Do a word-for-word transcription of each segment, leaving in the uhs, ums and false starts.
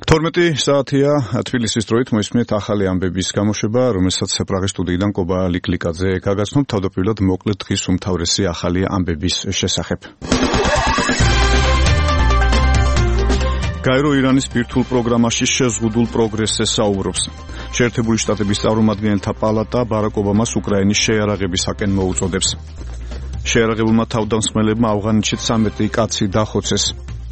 თორმეტი საათია თბილისის დროით მოისმენთ ახალი ამბების გამოშვება, რომელსაც პრაღის სტუდიიდან კობა ლიკლიკაძე გაგაცნობ თავდაპირველად მოკლედ დღის უმთავრესი ახალი ამბების შესახებ. გაირო ირანის ბირთვულ პროგრამაში შეზღუდულ პროგრესზე საუბრობს. შეერთებული შტატების წარმომადგენელთა პალატა ბარაკ ობამას უკრაინის შეიარაღებისაკენ მოუწოდებს. შეიარაღებულმა თავდამსხმელებმა ავღანეთში ცამეტი კაცი დახოცეს.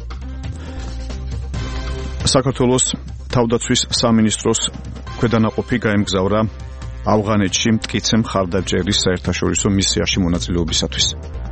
საქართველოს თავდაცვის სამინისტროს ქვედანაყოფი გაემგზავრა ავღანეთში მტკიცე მხარდაჭერის საერთაშორისო მისიაში მონაწილეობისათვის.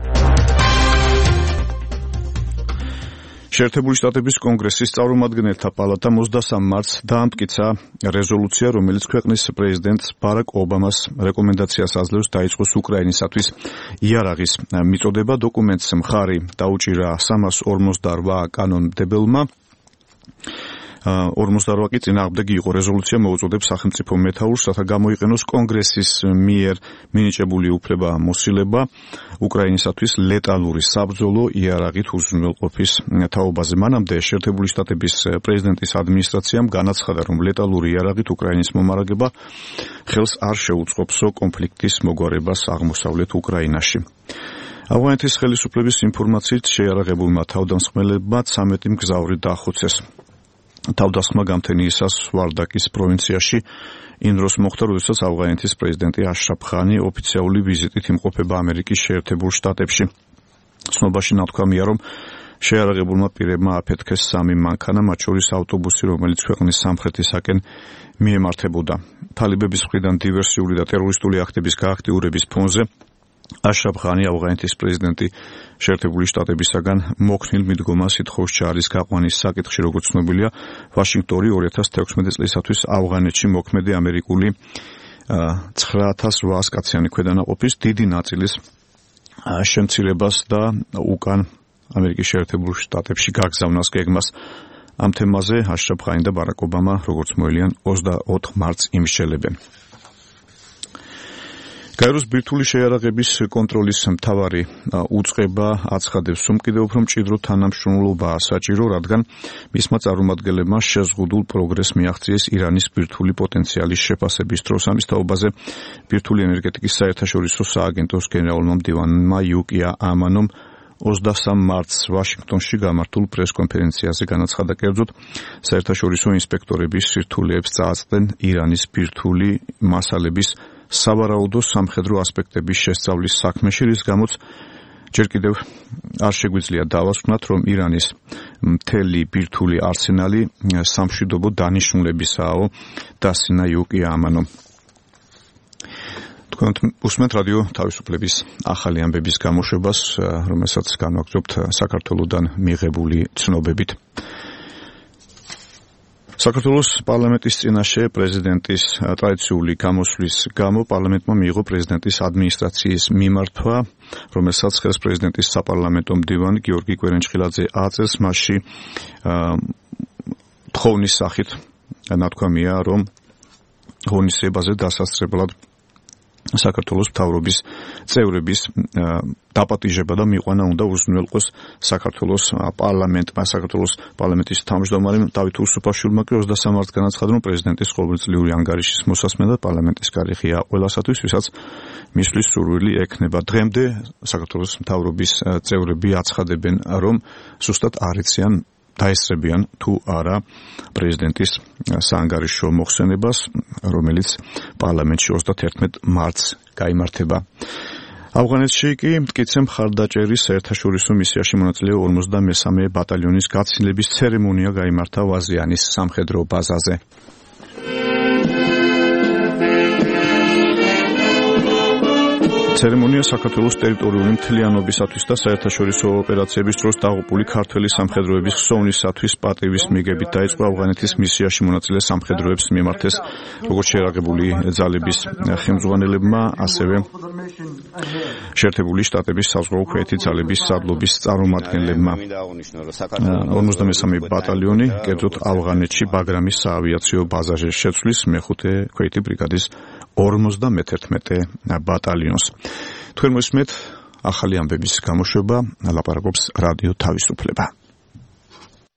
შეერთებული შტატების კონგრესის წარმომადგენელთა პალატამ ოცდასამ მარტს დაამტკიცა რეზოლუცია, რომელიც ქვეყნის პრეზიდენტ ბარაკ ობამას რეკომენდაციას აძლევს დაიწყოს უკრაინისათვის იარაღის მიწოდება. დოკუმენტს მხარი დაუჭირა სამას ორმოცდაორვა კანონმდებელმა. ორმოცდაორვა კი წინააღმდეგი იყო. რეზოლუცია მოუწოდებს სახელმწიფო მეთაურს, რათა გამოიყენოს კონგრესის მიერ მინიჭებული უფლება მოსილება უკრაინისათვის ლეტალური საბრძოლო იარაღით უზრუნველყოფის თაობაზე. მანამდე შეერთებული შტატების პრეზიდენტის ადმინისტრაციამ განაცხადა, რომ ლეტალური იარაღით უკრაინის მომარაგება ხელს არ შეუწყობსო კონფლიქტის მოგვარებას აღმოსავლეთ უკრაინაში. ავღანეთის ხელისუფლების ინფორმაციით შეიარაღებულმა თავდამსხმელებმა ცამეტი მგზავრი დაახოცეს. თავდასხმა გამთენიისას ვარდაკის პროვინციაში იმ დროს მოხდა, როდესაც ავღანეთის პრეზიდენტი აშრაფ ღანი ოფიციალური ვიზიტით იმყოფება ამერიკის შეერთებულ შტატებში. ცნობაში ნათქვამია, რომ შეიარაღებულმა პირებმა აფეთქეს სამი მანქანა, მათ შორის ავტობუსი, რომელიც ქვეყნის სამხრეთისაკენ მიემართებოდა. თალიბების მხრიდან დივერსიული და ტერორისტული აქტების გააქტიურების ფონზე აშრაფ ღანი ავღანეთის პრეზიდენტი შეერთებული შტატებისაგან მოქნილ მიდგომას ითხოვს ჯარის გაყვანის საკითხში, როგორც ცნობილია, ვაშინგტონი ორი ათას თექვსმეტი წლისათვის ავღანეთში მოქმედი ამერიკული ცხრა ათას რვაას კაციანი ქვედანაყოფის დიდი ნაწილის შემცირებას და უკან ამერიკის შეერთებულ შტატებში გაგზავნას გეგმას. ამ თემაზე აშრაფ ღანი და ბარაკ ობამა, როგორც მოელიან, ოცდაოთხ მარტს იმსჯელებენ. გაეროს ბირთვული შეიარაღების კონტროლის მთავარი უწყება აცხადებს, რომ კიდევ უფრო მჭიდრო თანამშრომლობაა საჭირო, რადგან მისმა წარმომადგენლებმა შეზღუდულ პროგრესს მიაღწიეს ირანის ბირთვული პოტენციალის შეფასების დროს. ამის თაობაზე ბირთვული ენერგეტიკის საერთაშორისო სააგენტოს გენერალურმა მდივანმა იუკია ამანომ ოცდასამ მარტს ვაშინგტონში გამართულ პრესკონფერენციაზე განაცხადა, კერძოდ საერთაშორისო ინსპექტორების სირთულეებს წააწყდნენ ირანის ბირთვული მასალების სავარაუდო სამხედრო ასპექტების შესწავლის საქმეში, რის გამოც ჯერ კიდევ არ შეგვიძლია დავასვენოთ, რომ ირანის მთელი ბირთვული არსენალი სამშვიდობო დანიშნულებისაო, დასცინა იუკია ამანომ. თქვენ უსმენთ რადიო თავისუფლების ახალი ამბების გამოშვებას, რომელსაც განვაგრძობთ საქართველოსდან მიღებული ცნობებით. საქართველოს პარლამენტის წინაშე პრეზიდენტის ტრადიციული გამოსვლის გამო პარლამენტმა მიიღო პრეზიდენტის ადმინისტრაციის მიმართვა, რომელსაც ხელს პრეზიდენტის საპარლამენტო მდივანი გიორგი კვერენჭხილაძე ააწევს. მასში თხოვნის სახით ნათქვამია, რომ ღონისძიებაზე დასასწრებლად საქართველოს მთავრობის წევრების დაპატიჟება და მიყვანა უნდა უზრუნველყოს საქართველოს პარლამენტმა. საქართველოს პარლამენტის თავმჯდომარემ დავით უსუფაშვილმა კი ოცდასამ მარტს განაცხადა, რომ პრეზიდენტის ყოველწლიური ანგარიშის მოსასმენად პარლამენტის კარიხია ყველასათვის, ვისაც მისვლის სურვილი ექნება. დღემდე საქართველოს მთავრობის წევრები აცხადებენ, რომ ზუსტად არ იციან დაესწრებიან თუ არა პრეზიდენტის საანგარიშო მოხსენებას, რომელიც პარლამენტში ოცდაათერთმეტ მარტს გაიმართება. ავღანეთში კი მტკიცე მხარდაჭერის საერთაშორისო მისიაში მონაწილე ორმოცდამესამე ბატალიონის გაცილების ცერემონია გაიმართა ვაზიანის სამხედრო ბაზაზე. ცერემონია საქართველოს ტერიტორიული მთლიანობისათვის და საერთაშორისო ოპერაციების დროს დაღუპული ქართველი სამხედროების ხსოვნისათვის პატივის მიგებით დაიწყო. ავღანეთის მისიაში მონაწილე სამხედროებს მიმართეს როგორც შეიარაღებული ძალების ხელმძღვანელებმა, ასევე შეერთებული შტატების საზღვაო ქვეითი ძალების სარდლობის წარმომადგენლებმა. ორმოცდამესამე ბატალიონი კერძოდ ავღანეთში ბაგრამის საავიაციო ბაზაზე შეცვლის მეხუთე ქვეითი ბრიგადის ორმოცდამეთერთმეტე ბატალიონს. თქვენ მოსმენთ ახალი ამბების გამოშვება, ლაპარაკობს რადიო თავისუფლება.